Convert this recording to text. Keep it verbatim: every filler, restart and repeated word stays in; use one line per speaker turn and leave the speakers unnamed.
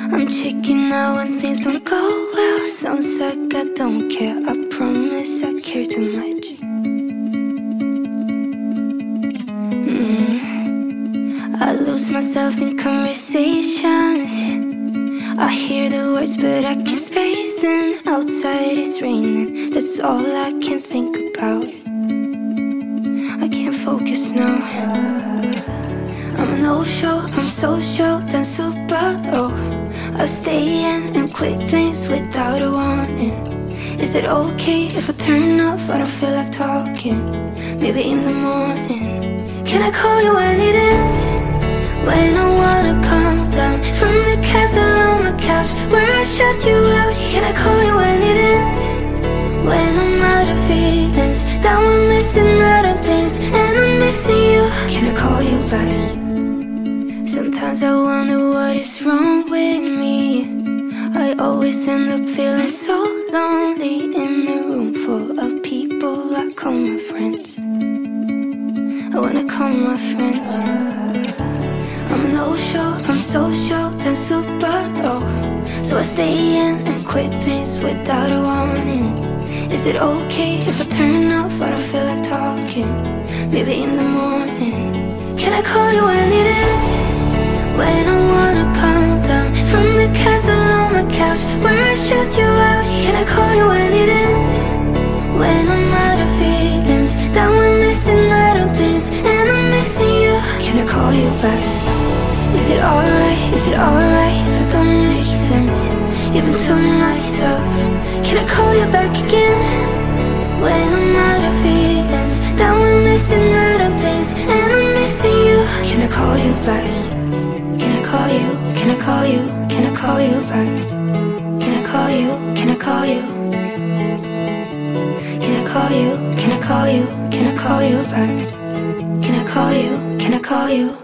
I'm checking out when things don't go well. Sounds like I don't care. I promise I care too much. mm. I lose myself in conversations. I hear the words but I keep spacing. Outside it's raining, that's all I can think about. I can't focus now. I'm a no-show, I'm social, then super low. I stay in and quit things without a warning. Is it okay if I turn off? I don't feel like talking. Maybe in the morning. Can I call you when it ends? When I wanna calm down from the castle on my couch where I shut you out. Can I call you when it ends? When I'm out of feelings, that we're missing out on things, and I'm missing you. Can I call you back? Sometimes I wonder what is wrong with me. I always end up feeling so lonely in a room full of people I call my friends. I wanna call my friends. I'm a no-show, I'm social, then super low. So I stay in and quit things without a warning. Is it okay if I turn off? I don't feel like talking. Maybe in the morning. Can I call you when it ends? When I wanna calm down from the castle on my couch where I shut you out. Can I call you when it ends? When I'm out of feelings, that we're missing out on things, and I'm missing you. Can I call you back? Is it alright, is it alright if I don't make sense? Even to myself. Can I call you back again? When I'm out of feelings, that we're missing out on things, and I'm missing you. Can I call you back? Can I call you, can I call you, can I call you back? Can I call you, can I call you? Can I call you, can I call you, can I call you back? Can I call you, can I call you?